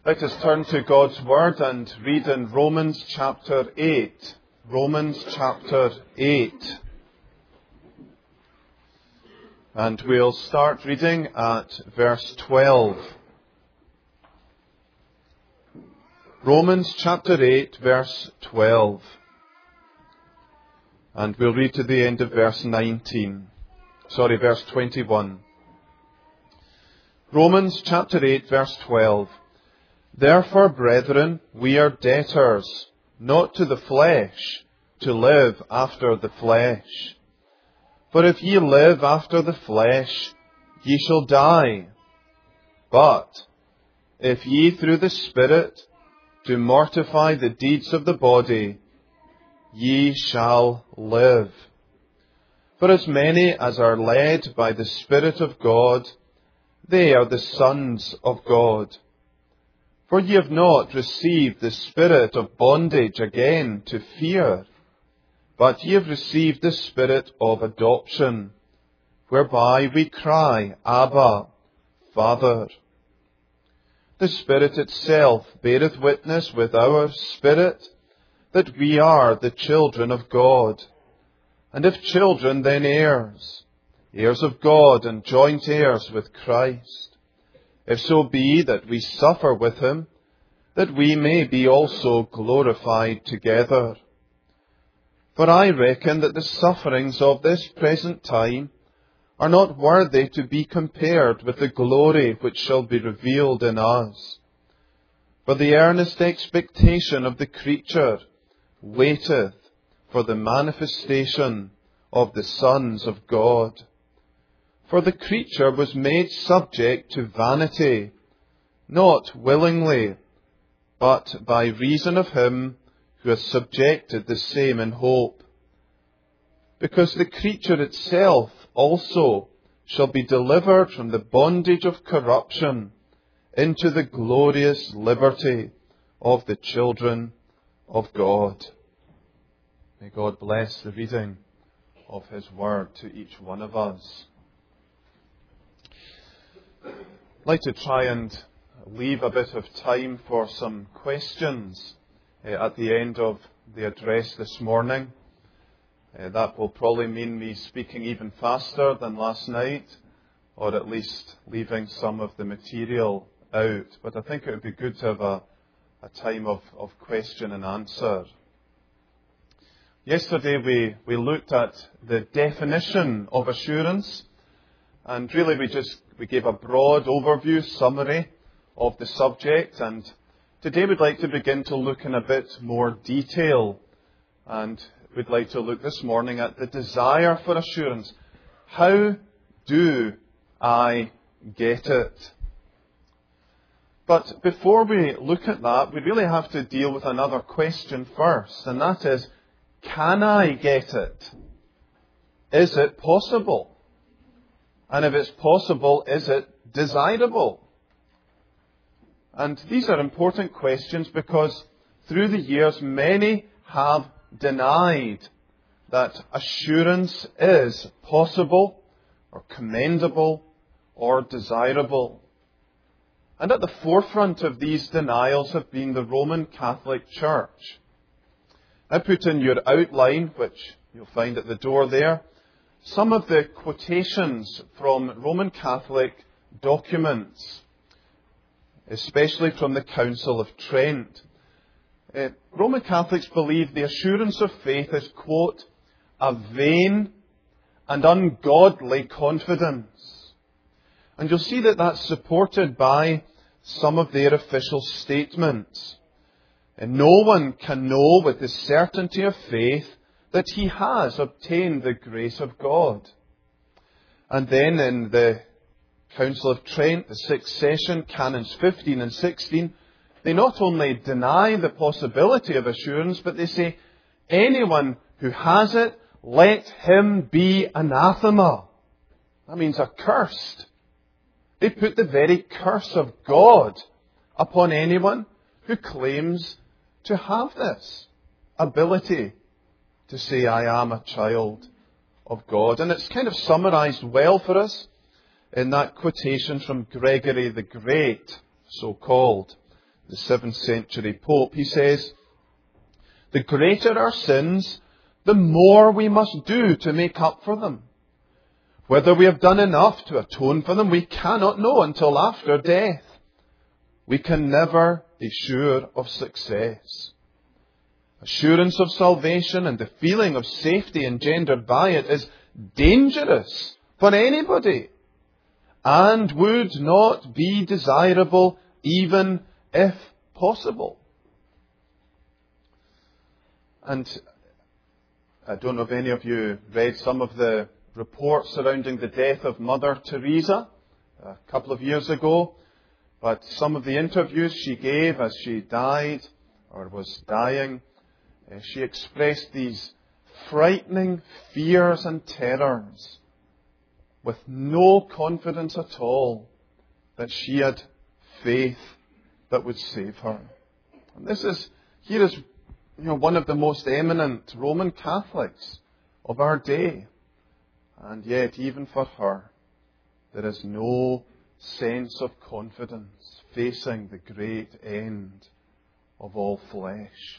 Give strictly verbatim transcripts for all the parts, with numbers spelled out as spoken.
Let us turn to God's Word and read in Romans chapter eight. Romans chapter eight. And we'll start reading at verse twelve. Romans chapter eight, verse twelve. And we'll read to the end of verse nineteen. Sorry, verse twenty-one. Romans chapter eight, verse twelve. Therefore, brethren, we are debtors, not to the flesh, to live after the flesh. For if ye live after the flesh, ye shall die. But if ye through the Spirit do mortify the deeds of the body, ye shall live. For as many as are led by the Spirit of God, they are the sons of God. For ye have not received the spirit of bondage again to fear, but ye have received the spirit of adoption, whereby we cry, Abba, Father. The Spirit itself beareth witness with our spirit that we are the children of God. And if children, then heirs, heirs of God and joint heirs with Christ. If so be that we suffer with him, that we may be also glorified together. For I reckon that the sufferings of this present time are not worthy to be compared with the glory which shall be revealed in us. For the earnest expectation of the creature waiteth for the manifestation of the sons of God. For the creature was made subject to vanity, not willingly, but by reason of him who has subjected the same in hope. Because the creature itself also shall be delivered from the bondage of corruption into the glorious liberty of the children of God. May God bless the reading of His Word to each one of us. I'd like to try and leave a bit of time for some questions uh, at the end of the address this morning. Uh, that will probably mean me speaking even faster than last night, or at least leaving some of the material out. But I think it would be good to have a, a time of, of question and answer. Yesterday we, we looked at the definition of assurance, and really we just we gave a broad overview, summary of the subject, and today we'd like to begin to look in a bit more detail, and we'd like to look this morning at the desire for assurance. How do I get it? But before we look at that, we really have to deal with another question first, and that is, can I get it? Is it possible? And if it's possible, is it desirable? And these are important questions because through the years many have denied that assurance is possible or commendable or desirable. And at the forefront of these denials have been the Roman Catholic Church. I put in your outline, which you'll find at the door there, some of the quotations from Roman Catholic documents, especially from the Council of Trent. Uh, Roman Catholics believe the assurance of faith is, quote, a vain and ungodly confidence. And you'll see that that's supported by some of their official statements. And no one can know with the certainty of faith that he has obtained the grace of God. And then in the Council of Trent, the sixth session, Canons fifteen and sixteen, they not only deny the possibility of assurance, but they say, anyone who has it, let him be anathema. That means accursed. They put the very curse of God upon anyone who claims to have this ability to say, I am a child of God. And it's kind of summarized well for us in that quotation from Gregory the Great, so called, the seventh century Pope, he says, "The greater our sins, the more we must do to make up for them. Whether we have done enough to atone for them, we cannot know until after death. We can never be sure of success. Assurance of salvation and the feeling of safety engendered by it is dangerous for anybody and would not be desirable even if possible." And I don't know if any of you read some of the reports surrounding the death of Mother Teresa a couple of years ago, but some of the interviews she gave as she died or was dying, she expressed these frightening fears and terrors with no confidence at all that she had faith that would save her. And this is, here is, you know, one of the most eminent Roman Catholics of our day. And yet, even for her, there is no sense of confidence facing the great end of all flesh.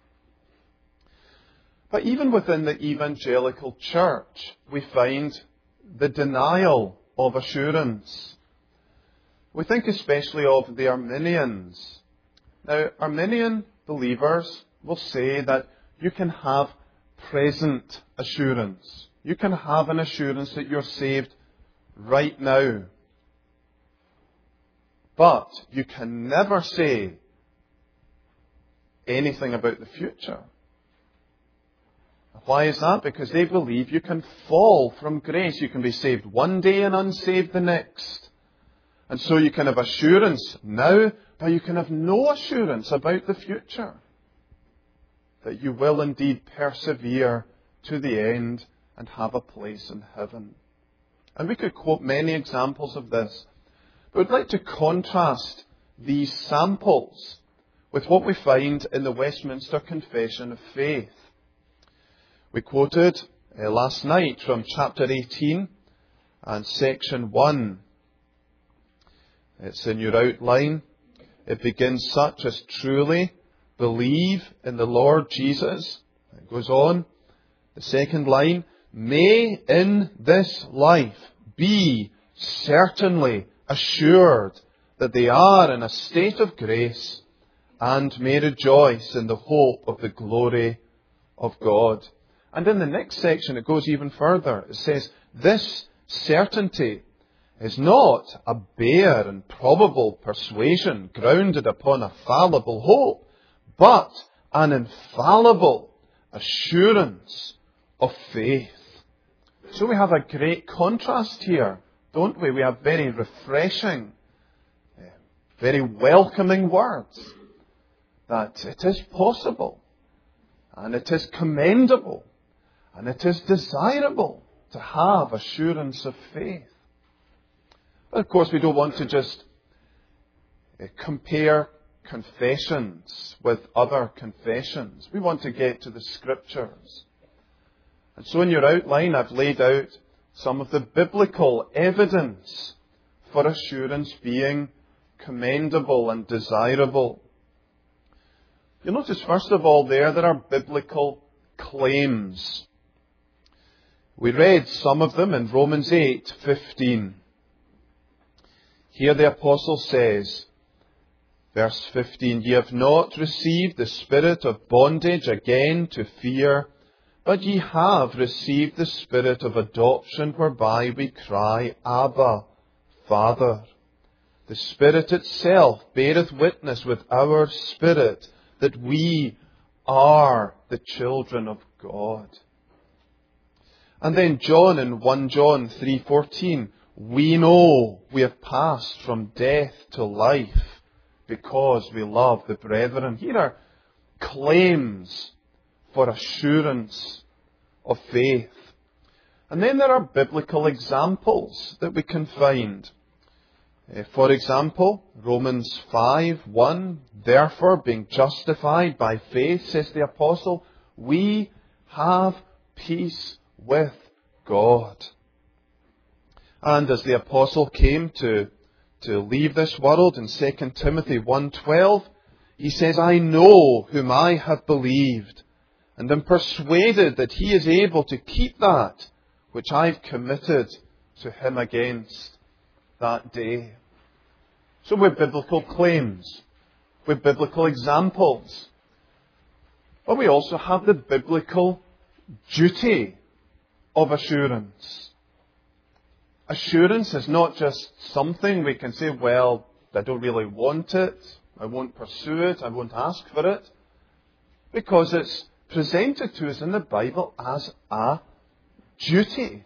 But even within the evangelical church, we find the denial of assurance. We think especially of the Arminians. Now, Arminian believers will say that you can have present assurance. You can have an assurance that you're saved right now. But you can never say anything about the future. Why is that? Because they believe you can fall from grace. You can be saved one day and unsaved the next. And so you can have assurance now, but you can have no assurance about the future. That you will indeed persevere to the end and have a place in heaven. And we could quote many examples of this. But I'd like to contrast these samples with what we find in the Westminster Confession of Faith. We quoted uh, last night from chapter eighteen and section one. It's in your outline. It begins such as truly believe in the Lord Jesus. It goes on. The second line, may in this life be certainly assured that they are in a state of grace and may rejoice in the hope of the glory of God. And in the next section it goes even further. It says, this certainty is not a bare and probable persuasion grounded upon a fallible hope, but an infallible assurance of faith. So we have a great contrast here, don't we? We have very refreshing, very welcoming words that it is possible and it is commendable and it is desirable to have assurance of faith. But of course we don't want to just compare confessions with other confessions. We want to get to the Scriptures. And so in your outline I've laid out some of the biblical evidence for assurance being commendable and desirable. You'll notice first of all there, there are biblical claims. We read some of them in Romans eight fifteen. Here the apostle says, verse fifteen, ye have not received the spirit of bondage again to fear, but ye have received the spirit of adoption whereby we cry, Abba, Father. The Spirit itself beareth witness with our spirit that we are the children of God. And then John in First John three fourteen, we know we have passed from death to life because we love the brethren. Here are claims for assurance of faith. And then there are biblical examples that we can find. For example, Romans five one, therefore being justified by faith, says the apostle, we have peace with God. And as the apostle came to, to leave this world in Second Timothy one twelve, He says, I know whom I have believed, and am persuaded that he is able to keep that which I've committed to him against that day. So with biblical claims, with biblical examples, but we also have the biblical duty of assurance. Assurance is not just something we can say, well, I don't really want it, I won't pursue it, I won't ask for it, because it's presented to us in the Bible as a duty.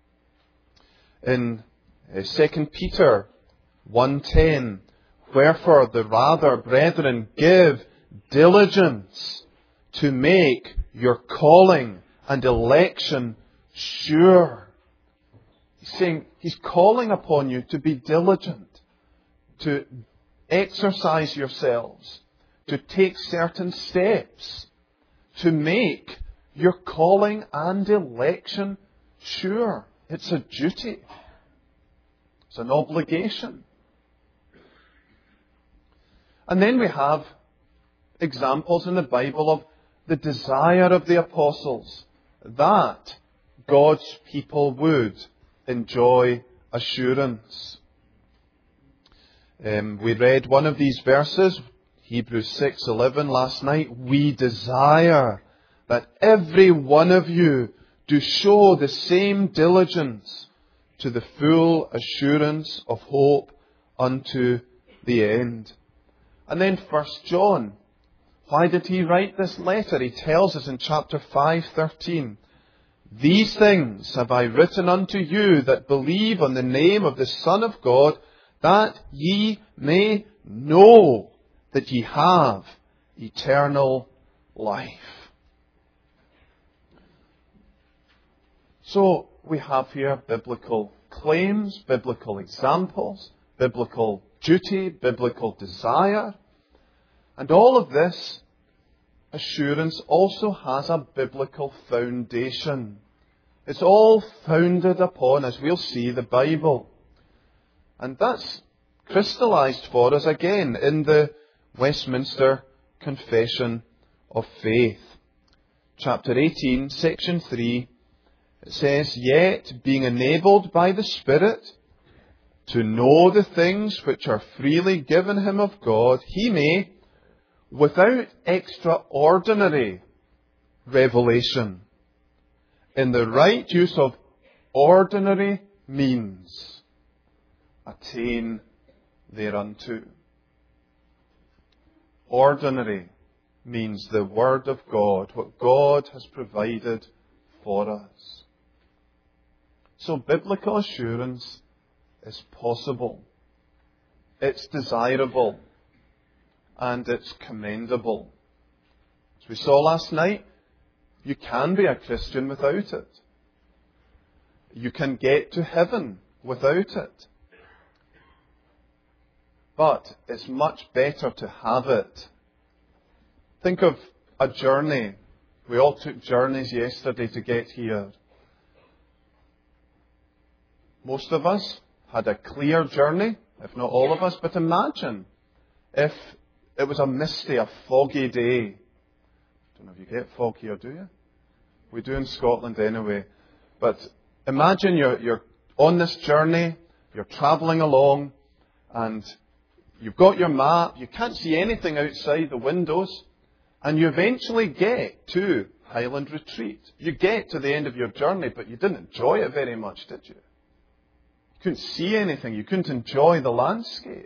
In Second Peter one ten, wherefore the rather, brethren, give diligence to make your calling and election sure. He's saying, he's calling upon you to be diligent, to exercise yourselves, to take certain steps, to make your calling and election sure. It's a duty. It's an obligation. And then we have examples in the Bible of the desire of the apostles that God's people would enjoy assurance. Um, we read one of these verses, Hebrews six eleven, last night. We desire that every one of you do show the same diligence to the full assurance of hope unto the end. And then First John. Why did he write this letter? He tells us in chapter five thirteen, these things have I written unto you that believe on the name of the Son of God, that ye may know that ye have eternal life. So we have here biblical claims, biblical examples, biblical duty, biblical desire. And all of this assurance also has a biblical foundation. It's all founded upon, as we'll see, the Bible. And that's crystallized for us again in the Westminster Confession of Faith. Chapter eighteen, section three, it says, yet being enabled by the Spirit to know the things which are freely given him of God, he may, without extraordinary revelation, in the right use of ordinary means, attain thereunto. Ordinary means the Word of God, what God has provided for us. So biblical assurance is possible, it's desirable, and it's commendable. As we saw last night, you can be a Christian without it. You can get to heaven without it. But it's much better to have it. Think of a journey. We all took journeys yesterday to get here. Most of us had a clear journey, if not all of us, but imagine if it was a misty, a foggy day. I don't know if you get fog here, do you? We do in Scotland anyway. But imagine you're, you're on this journey, you're travelling along, and you've got your map, you can't see anything outside the windows, and you eventually get to Highland Retreat. You get to the end of your journey, but you didn't enjoy it very much, did you? You couldn't see anything, you couldn't enjoy the landscape.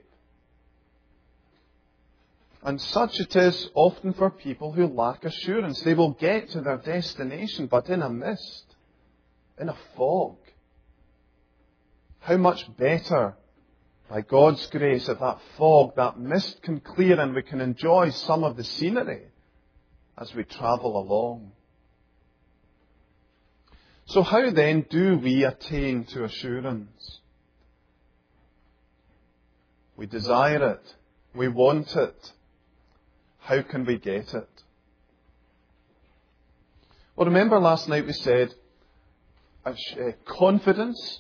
And such it is often for people who lack assurance. They will get to their destination, but in a mist, in a fog. How much better, by God's grace, if that fog, that mist can clear and we can enjoy some of the scenery as we travel along. So how then do we attain to assurance? We desire it. We want it. How can we get it? Well, remember last night we said uh, confidence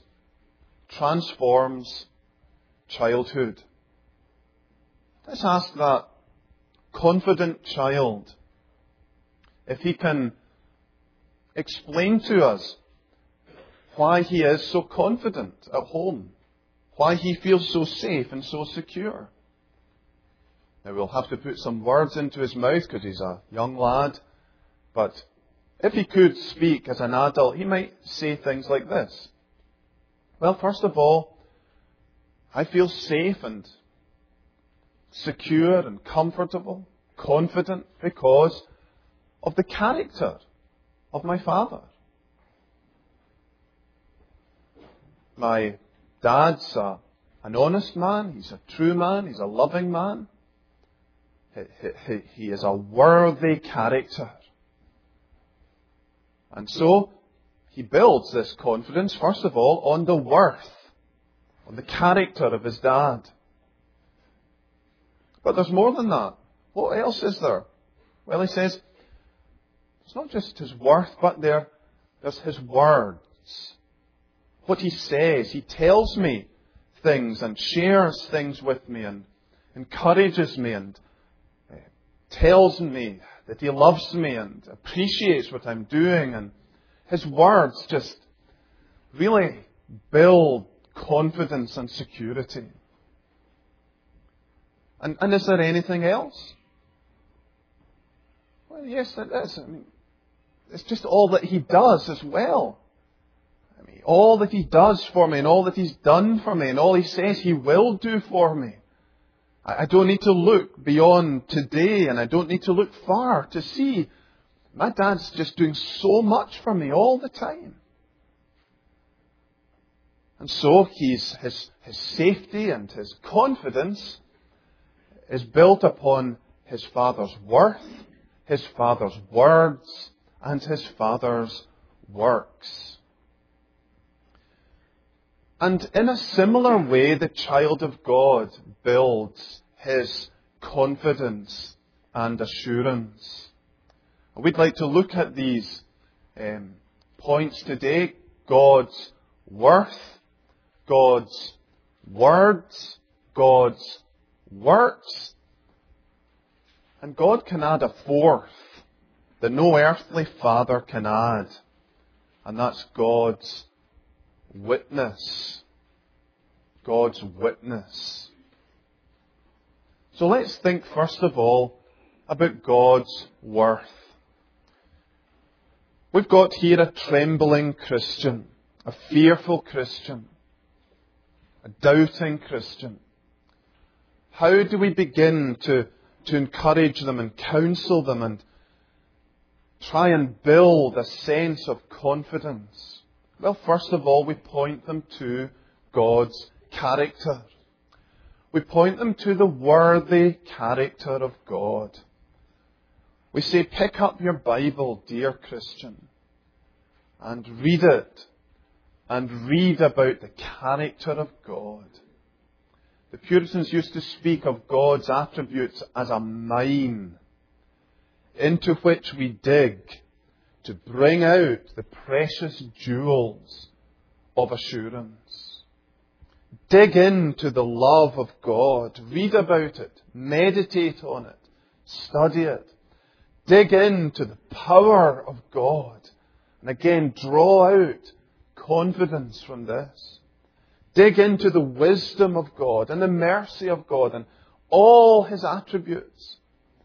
transforms childhood. Let's ask that confident child, if he can explain to us why he is so confident at home, why he feels so safe and so secure. Now, we'll have to put some words into his mouth because he's a young lad, but if he could speak as an adult, he might say things like this. Well, first of all, I feel safe and secure and comfortable, confident because of the character of my father. My dad's a, an honest man, he's a true man, he's a loving man. He, he, he is a worthy character. And so, he builds this confidence, first of all, on the worth, on the character of his dad. But there's more than that. What else is there? Well, he says, it's not just his worth, but there, there's his words. What he says, he tells me things and shares things with me and encourages me and uh, tells me that he loves me and appreciates what I'm doing. And his words just really build confidence and security. And, and is there anything else? Well, yes, it is. I mean, it's just all that he does as well. I mean, all that he does for me and all that he's done for me and all he says he will do for me. I, I don't need to look beyond today and I don't need to look far to see. My dad's just doing so much for me all the time. And so he's, his, his safety and his confidence is built upon his father's worth, his father's words, and his father's works. And in a similar way, the child of God builds his confidence and assurance. We'd like to look at these um, points today. God's worth, God's words, God's works. And God can add a fourth that no earthly father can add. And that's God's witness. God's witness. So let's think first of all about God's worth. We've got here a trembling Christian, a fearful Christian, a doubting Christian. How do we begin to, to encourage them and counsel them and try and build a sense of confidence? Well, first of all, we point them to God's character. We point them to the worthy character of God. We say, pick up your Bible, dear Christian, and read it, and read about the character of God. The Puritans used to speak of God's attributes as a mine into which we dig to bring out the precious jewels of assurance. Dig into the love of God. Read about it. Meditate on it. Study it. Dig into the power of God. And again, draw out confidence from this. Dig into the wisdom of God and the mercy of God and all His attributes.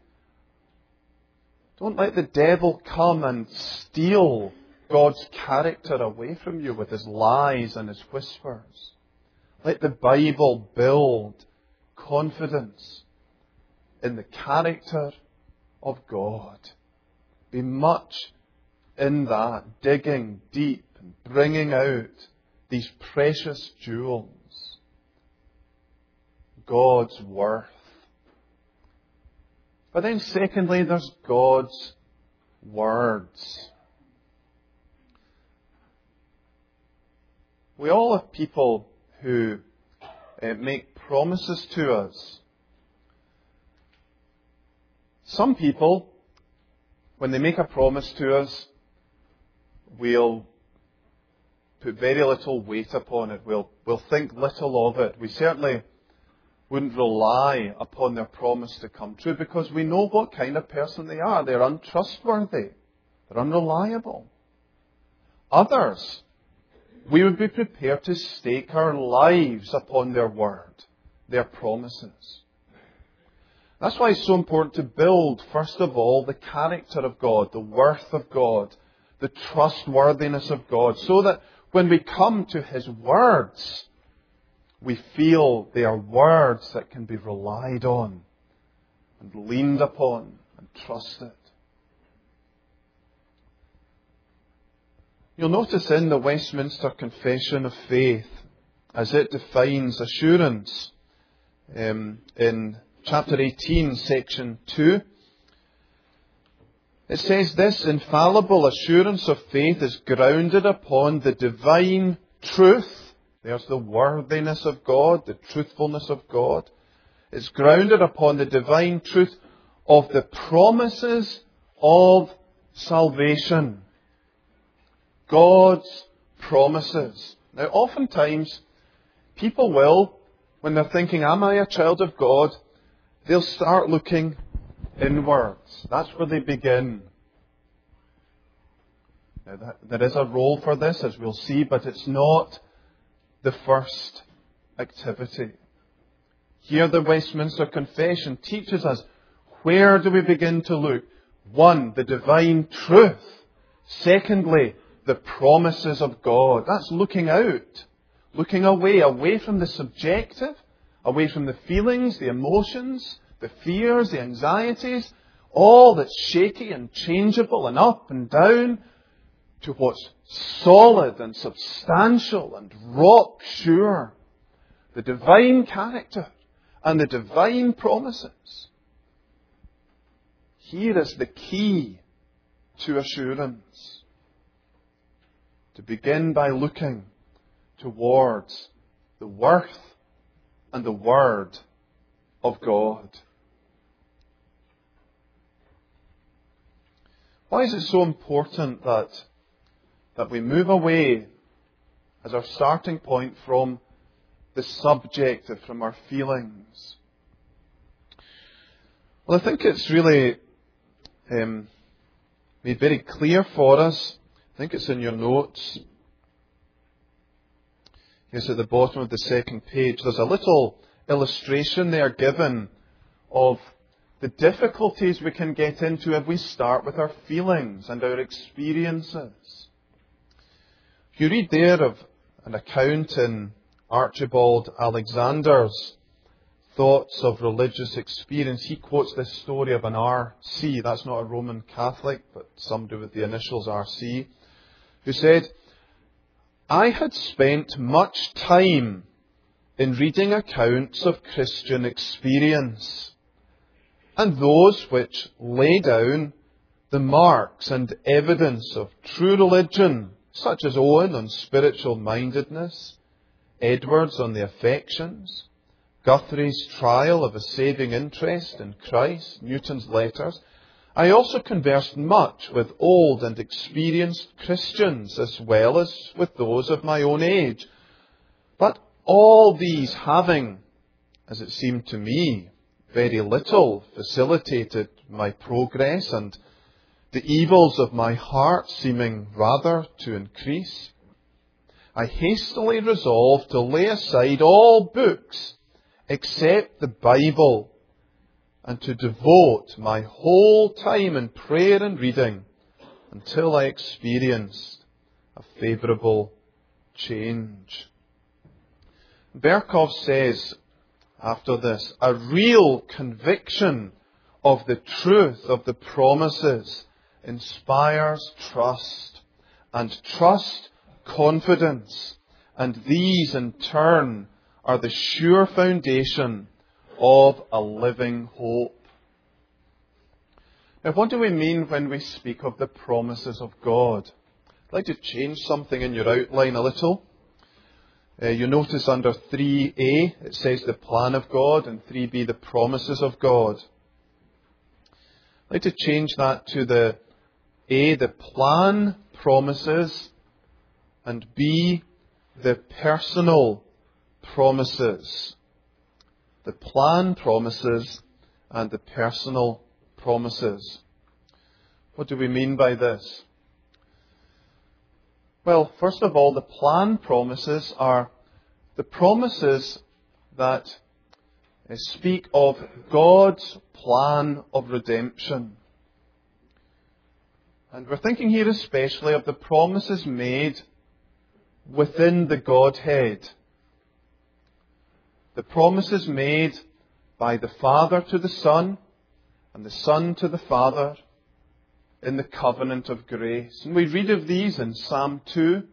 Don't let the devil come and steal God's character away from you with his lies and his whispers. Let the Bible build confidence in the character of God. Be much in that, digging deep and bringing out these precious jewels. God's worth. But then secondly, there's God's words. We all have people who uh, make promises to us. Some people, when they make a promise to us, we'll put very little weight upon it. We'll, we'll think little of it. We certainly wouldn't rely upon their promise to come true because we know what kind of person they are. They're untrustworthy. They're unreliable. Others, we would be prepared to stake our lives upon their word, their promises. That's why it's so important to build, first of all, the character of God, the worth of God, the trustworthiness of God, so that when we come to His words, we feel they are words that can be relied on and leaned upon and trusted. You'll notice in the Westminster Confession of Faith, as it defines assurance, um, in chapter eighteen, section two, it says this: infallible assurance of faith is grounded upon the divine truth. There's the worthiness of God, the truthfulness of God. It's grounded upon the divine truth of the promises of salvation. God's promises. Now, oftentimes, people will, when they're thinking, am I a child of God? They'll start looking inwards. That's where they begin. Now, that, there is a role for this, as we'll see, but it's not the first activity. Here, the Westminster Confession teaches us, where do we begin to look? One, the divine truth. Secondly, the promises of God. That's looking out. Looking away, away from the subjective, away from the feelings, the emotions, the fears, the anxieties, all that's shaky and changeable and up and down, to what's solid and substantial and rock sure. The divine character and the divine promises. Here is the key to assurance. To begin by looking towards the worth and the word of God. Why is it so important that, that we move away as our starting point from the subjective, from our feelings? Well, I think it's really um, made very clear for us. I think it's in your notes. Yes, at the bottom of the second page, there's a little illustration there given of the difficulties we can get into if we start with our feelings and our experiences. If you read there of an account in Archibald Alexander's Thoughts of Religious Experience, he quotes this story of an R C, that's not a Roman Catholic, but some do with the initials R C, who said, I had spent much time in reading accounts of Christian experience, and those which lay down the marks and evidence of true religion, such as Owen on spiritual mindedness, Edwards on the affections, Guthrie's trial of a saving interest in Christ, Newton's letters. I also conversed much with old and experienced Christians as well as with those of my own age. But all these having, as it seemed to me, very little facilitated my progress, and the evils of my heart seeming rather to increase, I hastily resolved to lay aside all books except the Bible, and to devote my whole time in prayer and reading until I experienced a favourable change. Berkov says, after this, a real conviction of the truth of the promises inspires trust, and trust confidence, and these in turn are the sure foundation of a living hope. Now, what do we mean when we speak of the promises of God? I'd like to change something in your outline a little. Uh, you notice under three A, it says the plan of God, and three B, the promises of God. I'd like to change that to the A, the plan, promises, and B, the personal promises. the plan promises and the personal promises. What do we mean by this? Well, first of all, the plan promises are the promises that speak of God's plan of redemption. And we're thinking here especially of the promises made within the Godhead. The promises made by the Father to the Son and the Son to the Father in the covenant of grace. And we read of these in Psalm two,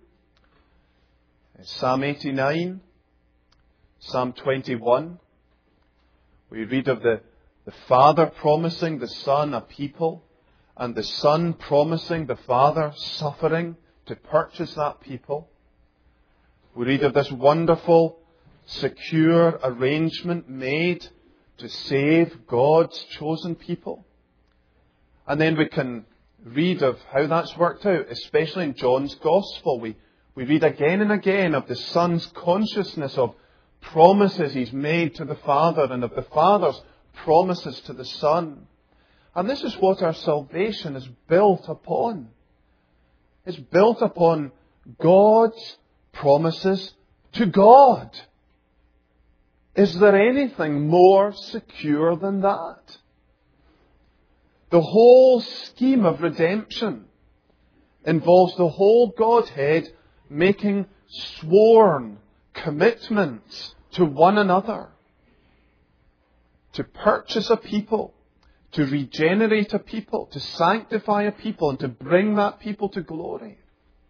Psalm eighty-nine, Psalm twenty-one. We read of the, the Father promising the Son a people, and the Son promising the Father suffering to purchase that people. We read of this wonderful, secure arrangement made to save God's chosen people. And then we can read of how that's worked out, especially in John's Gospel. We, we read again and again of the Son's consciousness of promises He's made to the Father and of the Father's promises to the Son. And this is what our salvation is built upon. It's built upon God's promises to God. Is there anything more secure than that? The whole scheme of redemption involves the whole Godhead making sworn commitments to one another to purchase a people, to regenerate a people, to sanctify a people, and to bring that people to glory.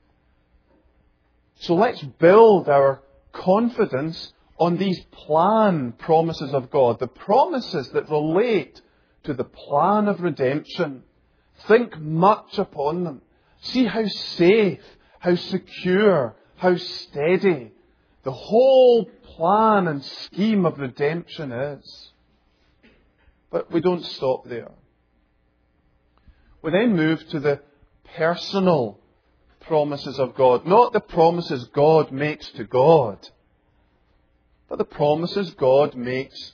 So let's build our confidence on these plan promises of God, the promises that relate to the plan of redemption. Think much upon them. See how safe, how secure, how steady the whole plan and scheme of redemption is. But we don't stop there. We then move to the personal promises of God. Not the promises God makes to God, but the promises God makes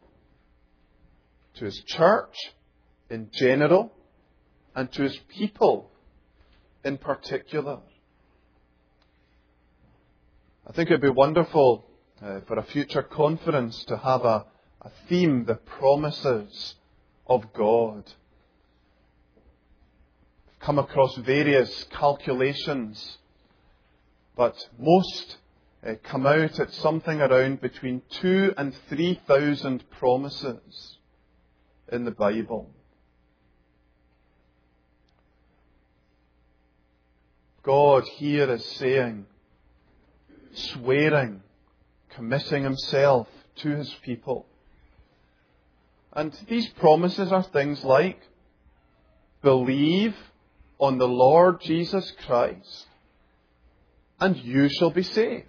to His church in general and to His people in particular. I think it would be wonderful uh, for a future conference to have a, a theme, the promises of God. I've come across various calculations, but most uh, come out at something around between two and three thousand promises in the Bible. God here is saying, swearing, committing Himself to His people. And these promises are things like, believe on the Lord Jesus Christ, and you shall be saved.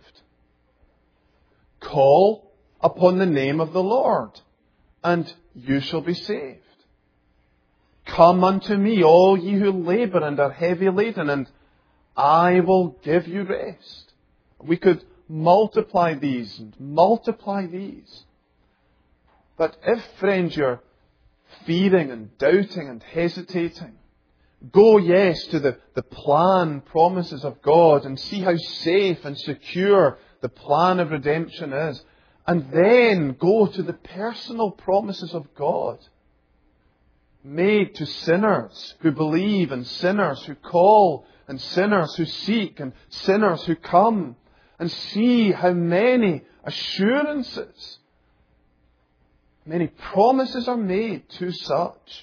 Call upon the name of the Lord, and you shall be saved. Come unto me, all ye who labour and are heavy laden, and I will give you rest. We could multiply these and multiply these. But if, friends, you're fearing and doubting and hesitating, go, yes, to the, the plan promises of God and see how safe and secure the plan of redemption is. And then go to the personal promises of God made to sinners who believe and sinners who call and sinners who seek and sinners who come, and see how many assurances, many promises are made to such.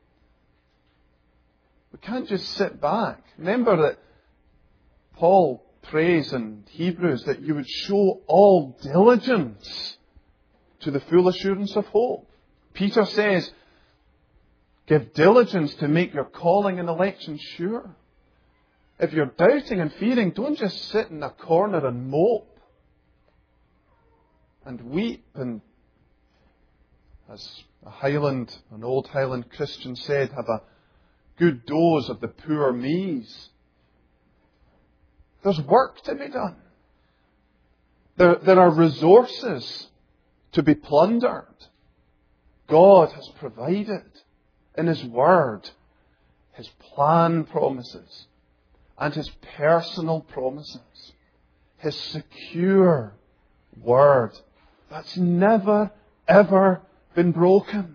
We can't just sit back. Remember that Paul prays in Hebrews that you would show all diligence to the full assurance of hope. Peter says, give diligence to make your calling and election sure. If you're doubting and fearing, don't just sit in a corner and mope and weep. And as a Highland, an old Highland Christian said, have a good dose of the poor me's. There's work to be done. There, there are resources to be plundered. God has provided in His Word His plan promises and His personal promises. His secure Word that's never, ever been broken.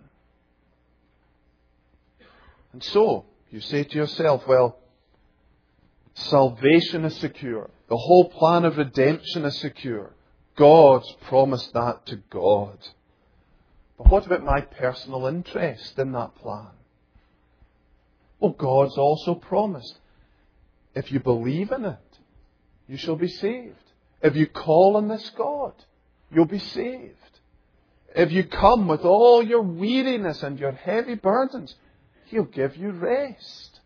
And so, you say to yourself, well, salvation is secure. The whole plan of redemption is secure. God's promised that to God. But what about my personal interest in that plan? Well, God's also promised, if you believe in it, you shall be saved. If you call on this God, you'll be saved. If you come with all your weariness and your heavy burdens, He'll give you rest.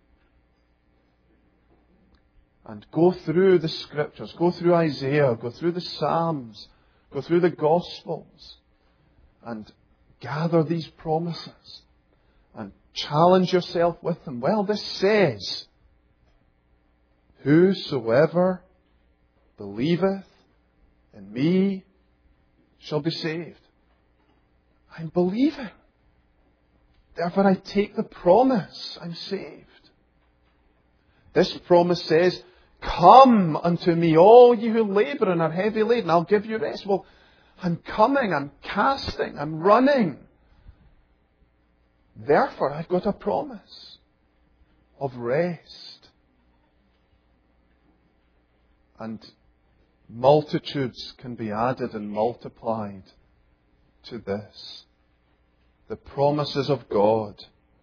And go through the Scriptures, go through Isaiah, go through the Psalms, go through the Gospels, and gather these promises and challenge yourself with them. Well, this says, whosoever believeth in me shall be saved. I'm believing. Therefore I take the promise. I'm saved. This promise says, come unto me, all you who labour and are heavy laden, I'll give you rest. Well, I'm coming, I'm casting, I'm running. Therefore, I've got a promise of rest. And multitudes can be added and multiplied to this. The promises of God.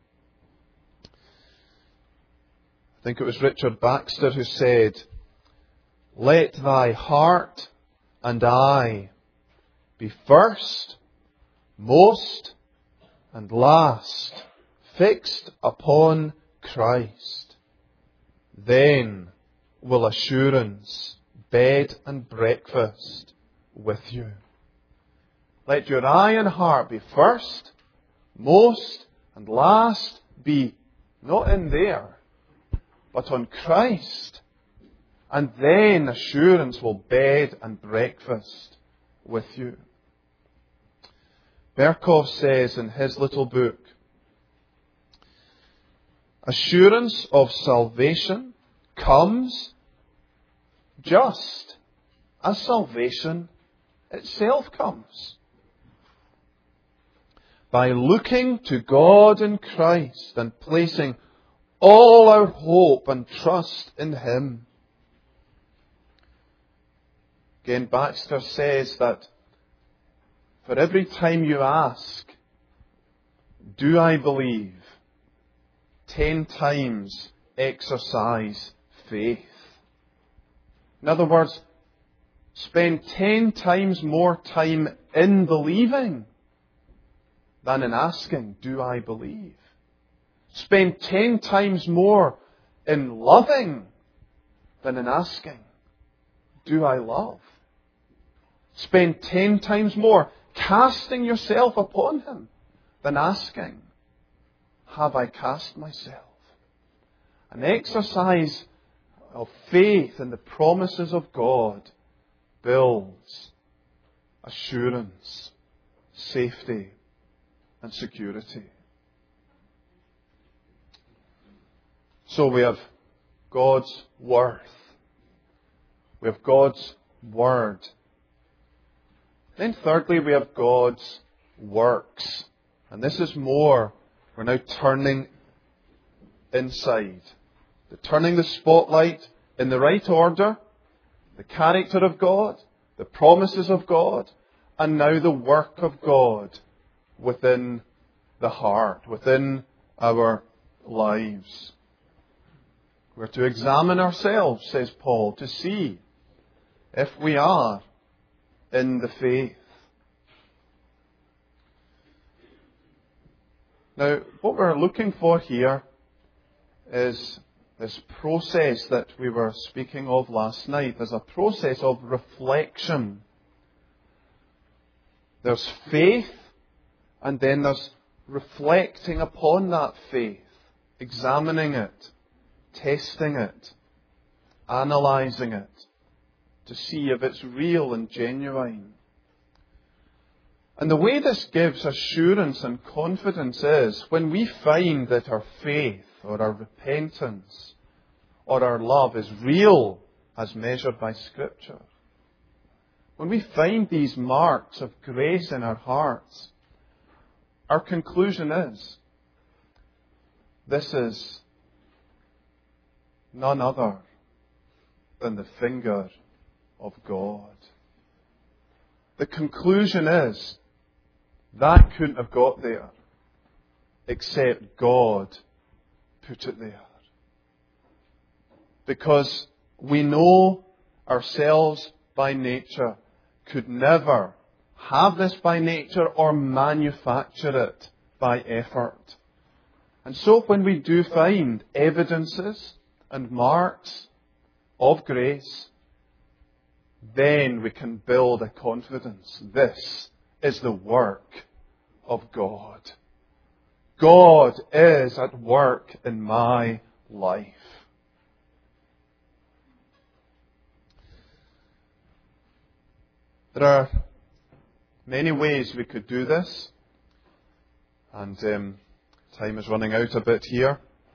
I think it was Richard Baxter who said, let thy heart and eye be first, most, and last fixed upon Christ. Then will assurance, bed and breakfast with you. Let your eye and heart be first, most, and last be not in there, but on Christ. And then assurance will bed and breakfast with you. Berkov says in his little book, assurance of salvation comes just as salvation itself comes. By looking to God in Christ and placing all our hope and trust in Him. Again, Baxter says that for every time you ask, do I believe? Ten times exercise faith. In other words, spend ten times more time in believing than in asking, do I believe? Spend ten times more in loving than in asking, do I love? Spend ten times more casting yourself upon Him than asking, have I cast myself? An exercise of faith in the promises of God builds assurance, safety, and security. So we have God's worth. We have God's Word. Then thirdly, we have God's works. And this is more, we're now turning inside. We're turning the spotlight in the right order. The character of God, the promises of God, and now the work of God within the heart, within our lives. We're to examine ourselves, says Paul, to see if we are in the faith. Now, what we're looking for here is this process that we were speaking of last night. There's a process of reflection. There's faith, and then there's reflecting upon that faith, examining it, testing it, analysing it, to see if it's real and genuine. And the way this gives assurance and confidence is when we find that our faith or our repentance or our love is real as measured by Scripture. When we find these marks of grace in our hearts, our conclusion is, this is none other than the finger of God. The conclusion is, that couldn't have got there except God put it there. Because we know ourselves by nature could never have this by nature or manufacture it by effort. And so when we do find evidences and marks of grace, then we can build a confidence. This is the work of God. God is at work in my life. There are many ways we could do this, and um, time is running out a bit here.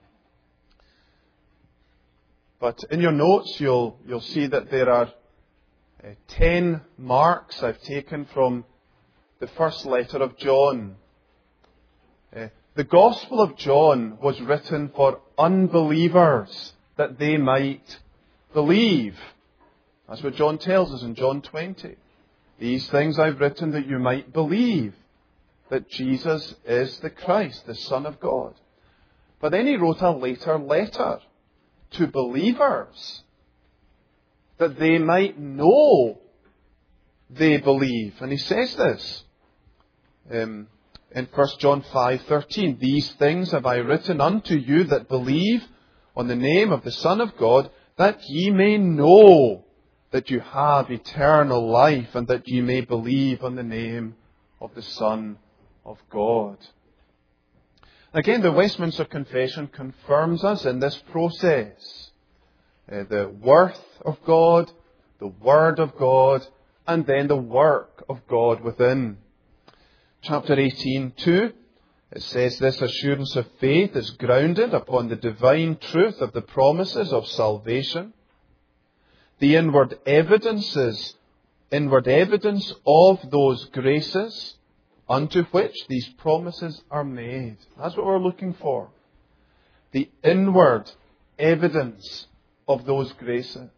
But in your notes, you'll you'll see that there are uh, ten marks I've taken from the first letter of John. Uh, the Gospel of John was written for unbelievers that they might believe. That's what John tells us in John twenty. These things I've written that you might believe that Jesus is the Christ, the Son of God. But then he wrote a later letter to believers that they might know they believe. And he says this um, in First John five thirteen. These things have I written unto you that believe on the name of the Son of God, that ye may know that you have eternal life, and that ye may believe on the name of the Son of God. Again, the Westminster Confession confirms us in this process. Uh, the worth of God, the Word of God, and then the work of God within. Chapter eighteen, two, it says, this assurance of faith is grounded upon the divine truth of the promises of salvation, the inward evidences, inward evidence of those graces unto which these promises are made. That's what we're looking for. The inward evidence of those graces.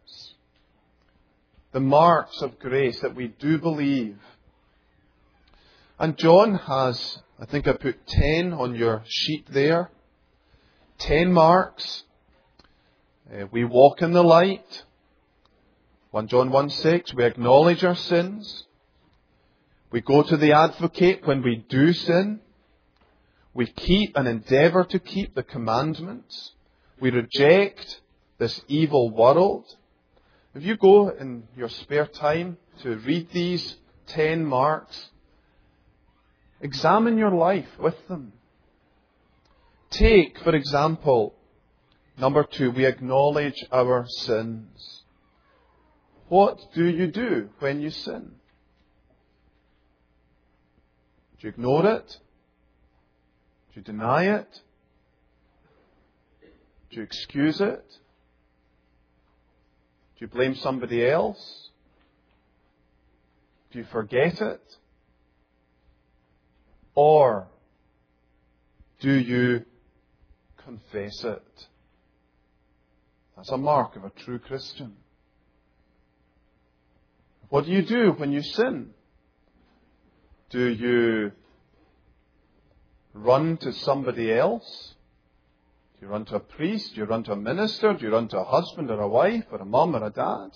The marks of grace that we do believe. And John has, I think I put ten on your sheet there. Ten marks. Uh, we walk in the light. First John one six, we acknowledge our sins. We go to the advocate when we do sin. We keep and endeavour to keep the commandments. We reject this evil world. If you go in your spare time to read these ten marks, examine your life with them. Take, for example, number two, we acknowledge our sins. What do you do when you sin? Do you ignore it? Do you deny it? Do you excuse it? Do you blame somebody else? Do you forget it? Or do you confess it? That's a mark of a true Christian. What do you do when you sin? Do you run to somebody else? Do you run to a priest? Do you run to a minister? Do you run to a husband or a wife or a mum or a dad?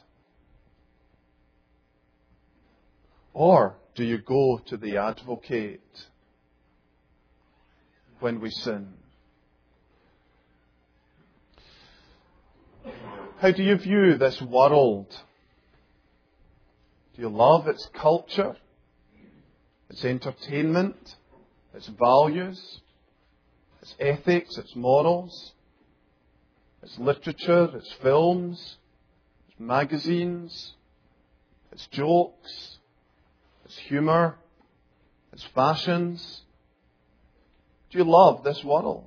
Or do you go to the advocate when we sin? How do you view this world? Do you love its culture, its entertainment, its values, its ethics, its morals, its literature, its films, its magazines, its jokes, its humour, its fashions? Do you love this world?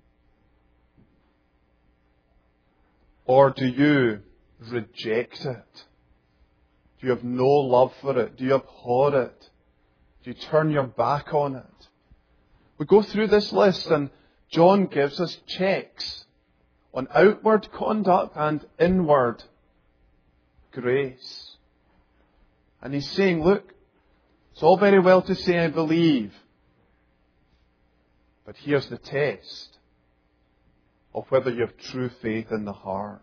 Or do you reject it? Do you have no love for it? Do you abhor it? Do you turn your back on it? We go through this list and John gives us checks on outward conduct and inward grace. And he's saying, look, it's all very well to say I believe, but here's the test of whether you have true faith in the heart.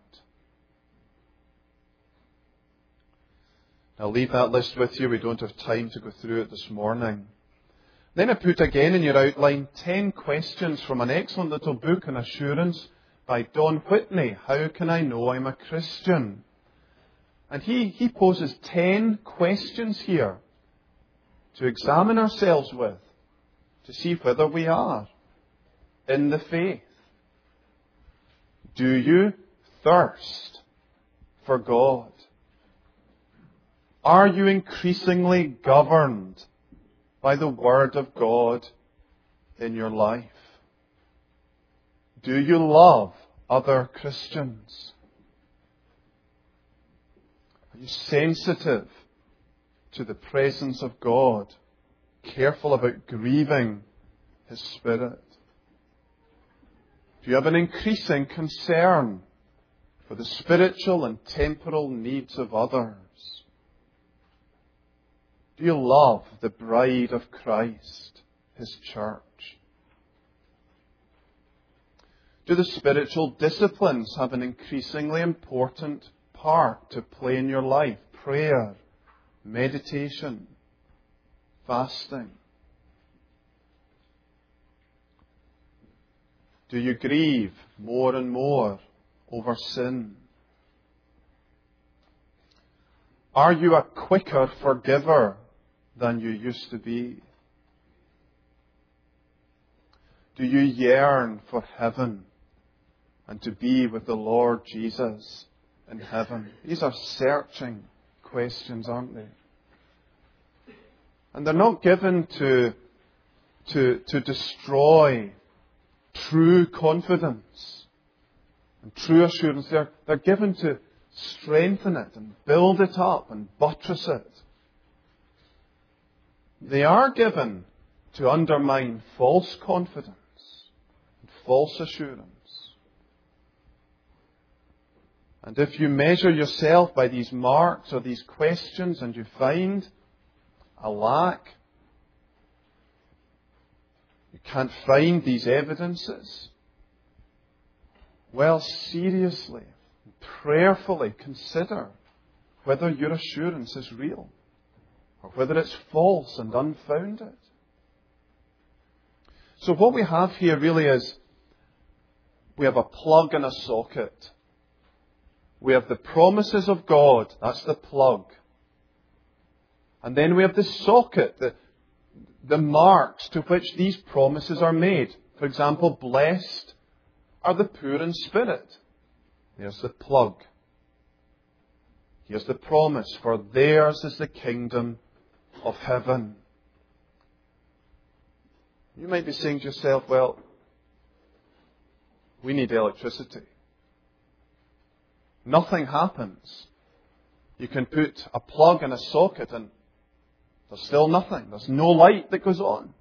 I'll leave that list with you. We don't have time to go through it this morning. Then I put again in your outline ten questions from an excellent little book on assurance by Don Whitney. How can I know I'm a Christian? And he, he poses ten questions here to examine ourselves with, to see whether we are in the faith. Do you thirst for God? Are you increasingly governed by the Word of God in your life? Do you love other Christians? Are you sensitive to the presence of God? Careful about grieving His Spirit? Do you have an increasing concern for the spiritual and temporal needs of others? Do you love the bride of Christ, His church? Do the spiritual disciplines have an increasingly important part to play in your life? Prayer, meditation, fasting. Do you grieve more and more over sin? Are you a quicker forgiver than you used to be? Do you yearn for heaven and to be with the Lord Jesus in heaven? These are searching questions, aren't they? And they're not given to, to, to destroy true confidence and true assurance. They're, they're given to strengthen it and build it up and buttress it. They are given to undermine false confidence and false assurance. And if you measure yourself by these marks or these questions and you find a lack, you can't find these evidences, well, seriously, prayerfully consider whether your assurance is real or whether it's false and unfounded. So what we have here really is we have a plug and a socket. We have the promises of God. That's the plug. And then we have the socket, the, the marks to which these promises are made. For example, blessed are the poor in spirit. There's the plug. Here's the promise, for theirs is the kingdom of heaven. You might be saying to yourself, well, we need electricity. Nothing happens. You can put a plug in a socket and there's still nothing. There's no light that goes on.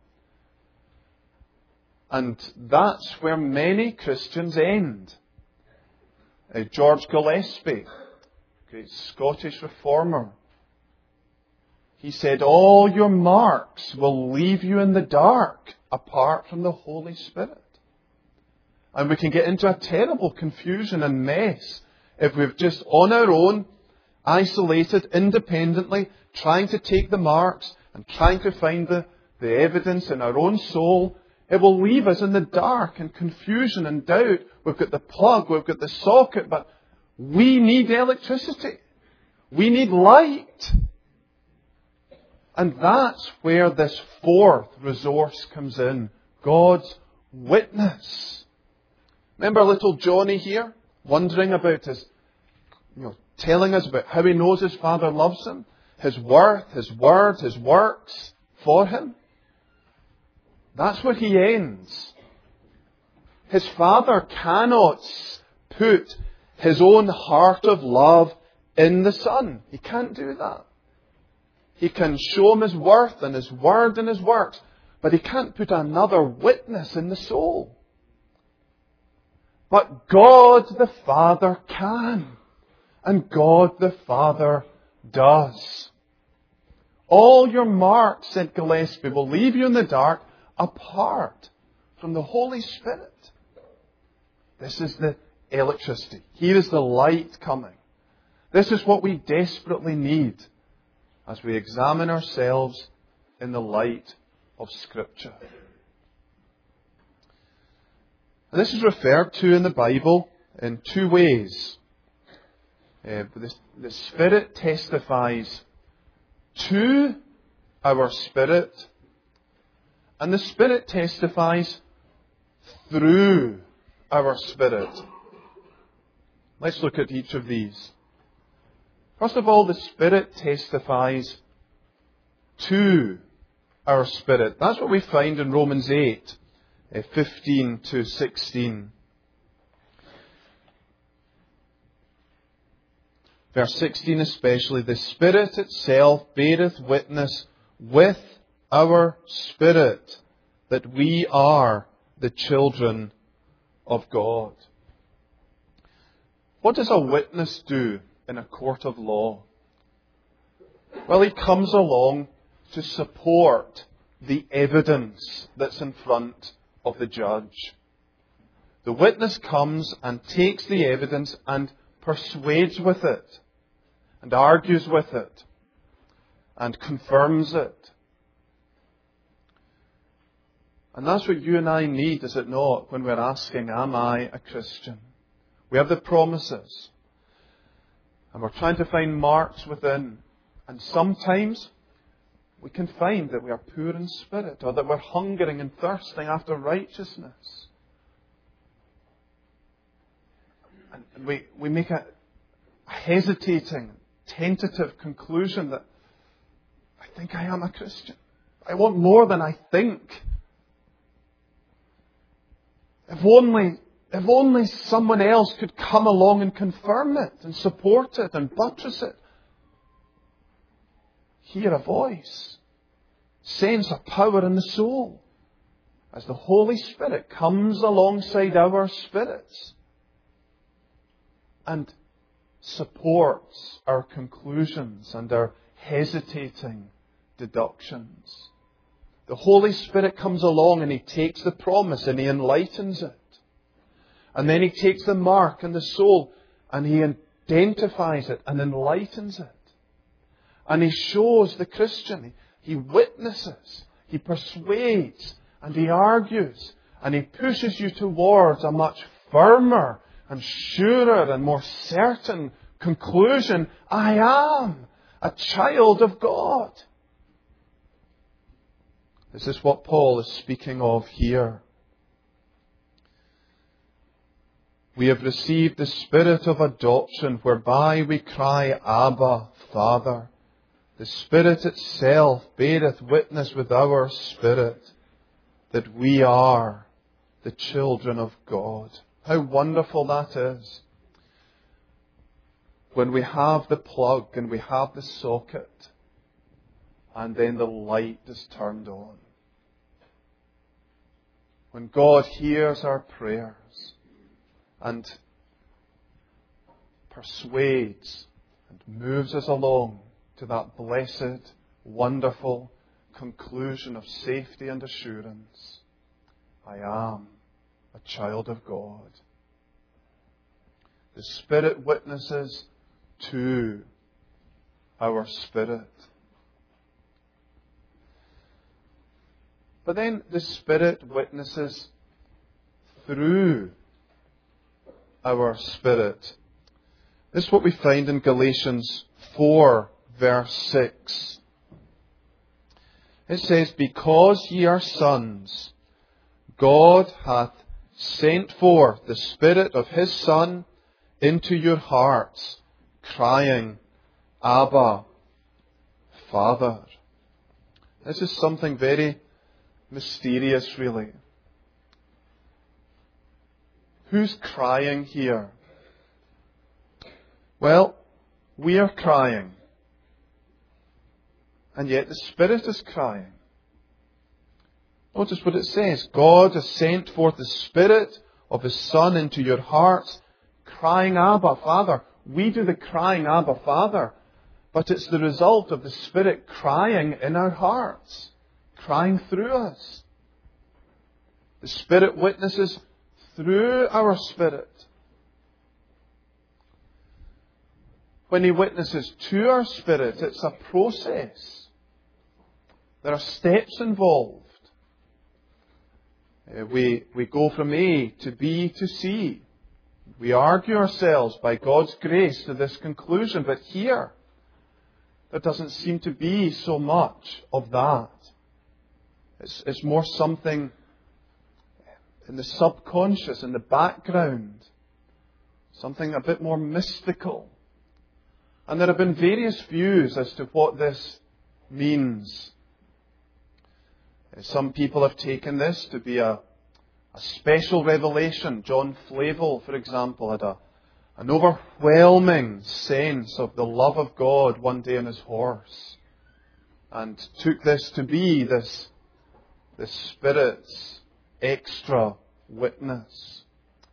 And that's where many Christians end. Uh, George Gillespie, great Scottish reformer, he said, all your marks will leave you in the dark apart from the Holy Spirit. And we can get into a terrible confusion and mess if we've just on our own, isolated, independently, trying to take the marks and trying to find the, the evidence in our own soul. It will leave us in the dark and confusion and doubt. We've got the plug, we've got the socket, but we need electricity. We need light. And that's where this fourth resource comes in. God's witness. Remember little Johnny here, wondering about his, you know, telling us about how he knows his Father loves him, his worth, his word, his works for him. That's where he ends. His Father cannot put his own heart of love in the Son. He can't do that. He can show him his worth and his word and his works, but he can't put another witness in the soul. But God the Father can. And God the Father does. All your marks, said Gillespie, will leave you in the dark apart from the Holy Spirit. This is the electricity. Here is the light coming. This is what we desperately need as we examine ourselves in the light of Scripture. This is referred to in the Bible in two ways. Uh, the, the Spirit testifies to our spirit, and the Spirit testifies through our spirit. Let's look at each of these. First of all, the Spirit testifies to our spirit. That's what we find in Romans eight, fifteen to sixteen. Verse sixteen especially, the Spirit itself beareth witness with our spirit that we are the children of God. What does a witness do in a court of law? Well, he comes along to support the evidence that's in front of the judge. The witness comes and takes the evidence and persuades with it, and argues with it, and confirms it. And that's what you and I need, is it not, when we're asking, am I a Christian? We have the promises, and we're trying to find marks within. And sometimes we can find that we are poor in spirit, or that we're hungering and thirsting after righteousness. And we, we make a, a hesitating, tentative conclusion that I think I am a Christian. I want more than I think. If only, if only someone else could come along and confirm it and support it and buttress it. Hear a voice. Sense a power in the soul as the Holy Spirit comes alongside our spirits and supports our conclusions and our hesitating deductions. The Holy Spirit comes along and He takes the promise and He enlightens it. And then He takes the mark in the soul and He identifies it and enlightens it. And He shows the Christian, He witnesses, He persuades, and He argues, and He pushes you towards a much firmer and surer and more certain conclusion. I am a child of God. This is what Paul is speaking of here. We have received the Spirit of adoption, whereby we cry, Abba, Father. The Spirit itself beareth witness with our spirit that we are the children of God. How wonderful that is. When we have the plug and we have the socket, and then the light is turned on. When God hears our prayers and persuades and moves us along to that blessed, wonderful conclusion of safety and assurance. I am a child of God. The Spirit witnesses to our spirit. But then the Spirit witnesses through our spirit. This is what we find in Galatians four, verse six. It says, because ye are sons, God hath sent forth the Spirit of His Son into your hearts, crying, Abba, Father. This is something very mysterious, really. Who's crying here? Well, we are crying. And yet the Spirit is crying. Notice what it says. God has sent forth the Spirit of His Son into your hearts, crying, Abba, Father. We do the crying, Abba, Father. But it's the result of the Spirit crying in our hearts, crying through us. The Spirit witnesses through our spirit. When He witnesses to our spirit, it's a process. There are steps involved. Uh, we, we go from A to B to C. We argue ourselves by God's grace to this conclusion. But here, there doesn't seem to be so much of that. It's, it's more something in the subconscious, in the background. Something a bit more mystical. And there have been various views as to what this means. Some people have taken this to be a, a special revelation. John Flavel, for example, had a, an overwhelming sense of the love of God one day on his horse, and took this to be this, this Spirit's extra witness.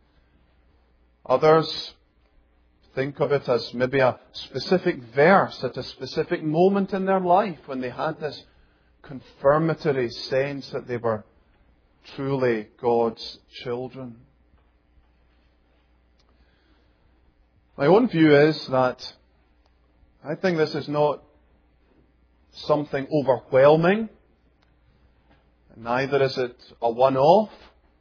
Others think of it as maybe a specific verse at a specific moment in their life when they had this confirmatory sense that they were truly God's children. My own view is that I think this is not something overwhelming. Neither is it a one-off.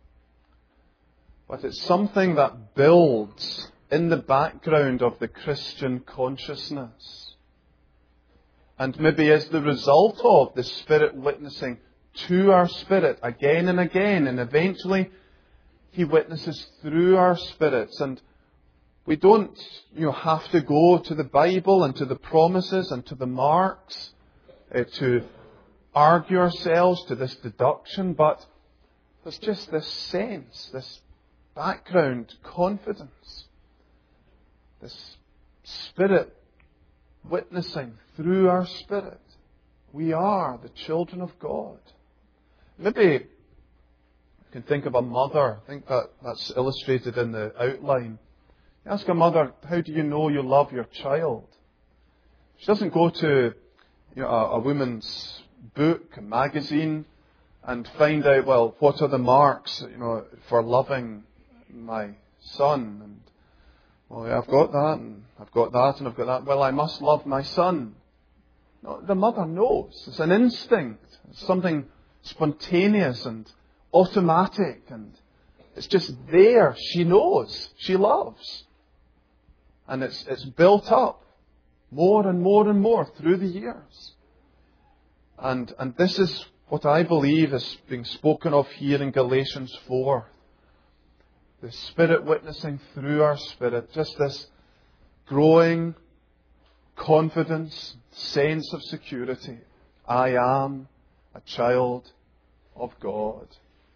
But it's something that builds in the background of the Christian consciousness. And maybe is the result of the Spirit witnessing to our spirit again and again. And eventually He witnesses through our spirits. And we don't you know, have to go to the Bible and to the promises and to the marks uh, to argue ourselves to this deduction. But there's just this sense, this background confidence. This Spirit witnessing through our spirit. We are the children of God. Maybe you can think of a mother. I think that that's illustrated in the outline. You ask a mother, how do you know you love your child? She doesn't go to you know, a, a woman's book, a magazine, and find out, well, what are the marks you know, for loving my son? And well, yeah, I've got that, and I've got that, and I've got that. Well, I must love my son. No, the mother knows. It's an instinct. It's something spontaneous and automatic, and it's just there. She knows. She loves. And it's, it's built up more and more and more through the years. And, and this is what I believe is being spoken of here in Galatians four. The Spirit witnessing through our spirit. Just this growing confidence, sense of security. I am a child of God.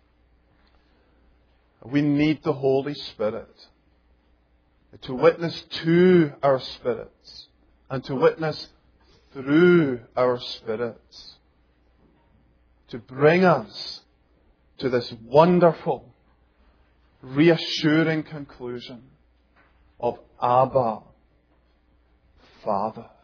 We need the Holy Spirit to witness to our spirits and to witness through our spirits. To bring us to this wonderful, reassuring conclusion of Abba, Father.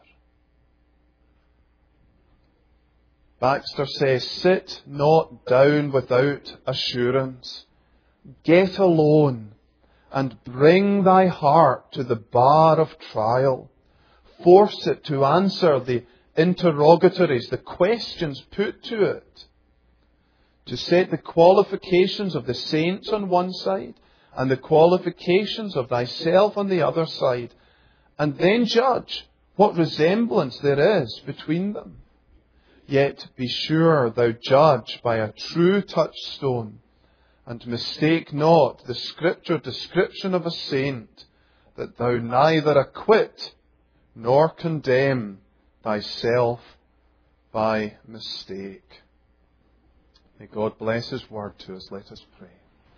Baxter says, sit not down without assurance. Get alone and bring thy heart to the bar of trial. Force it to answer the interrogatories, the questions put to it. To set the qualifications of the saints on one side and the qualifications of thyself on the other side, and then judge what resemblance there is between them. Yet be sure thou judge by a true touchstone, and mistake not the Scripture description of a saint, that thou neither acquit nor condemn thyself by mistake. May God bless His word to us. Let us pray.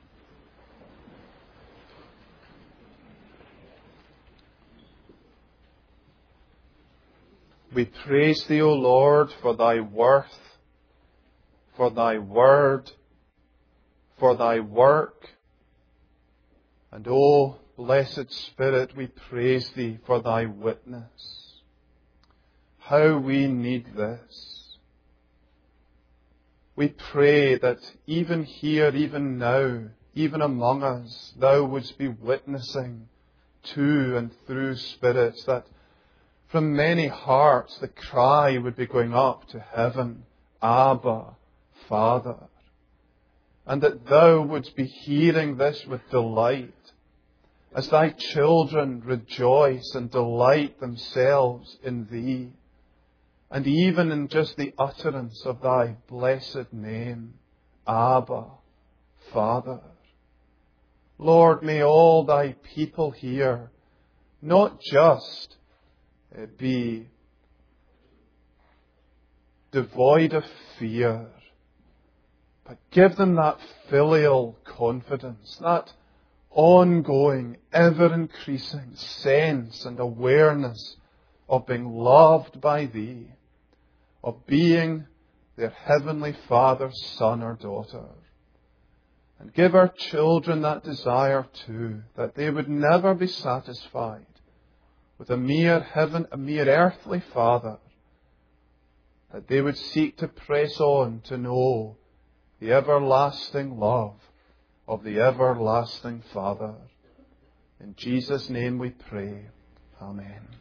We praise Thee, O Lord, for Thy worth, for Thy word, for Thy work. And, O blessed Spirit, we praise Thee for Thy witness. How we need this. We pray that even here, even now, even among us, Thou wouldst be witnessing to and through spirits, that from many hearts the cry would be going up to heaven, Abba, Father. And that Thou wouldst be hearing this with delight, as Thy children rejoice and delight themselves in Thee, and even in just the utterance of Thy blessed name, Abba, Father. Lord, may all Thy people here not just be devoid of fear, but give them that filial confidence, that ongoing, ever-increasing sense and awareness of being loved by Thee, of being their Heavenly Father's son or daughter. And give our children that desire too, that they would never be satisfied with a mere heaven, a mere earthly father, that they would seek to press on to know the everlasting love of the everlasting Father. In Jesus' name we pray. Amen.